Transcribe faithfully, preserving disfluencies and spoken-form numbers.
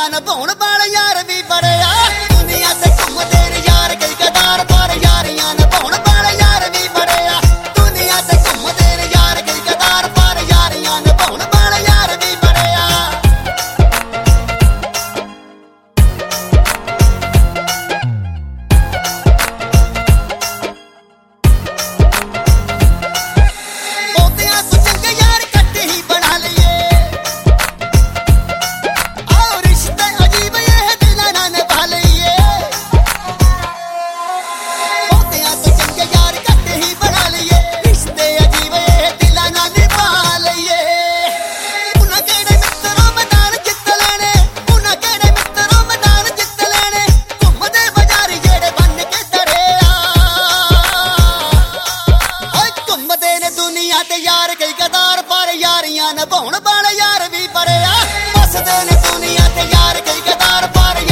यारियां निभाउण वाले यार भी बड़े आ दुनिया ते घुमदे ने यार कई गदार पर यारियां निभाउण वाले यार भी बड़े आ दुनिया ते घुमदे ने यार कई गदार पर यारियां निभाउण वाले यार भी बड़े आ यार कई गदार पर यारियां निभाउण वाले यार भी बड़े आ बसदे ने दुनिया ते यार कई गदार पर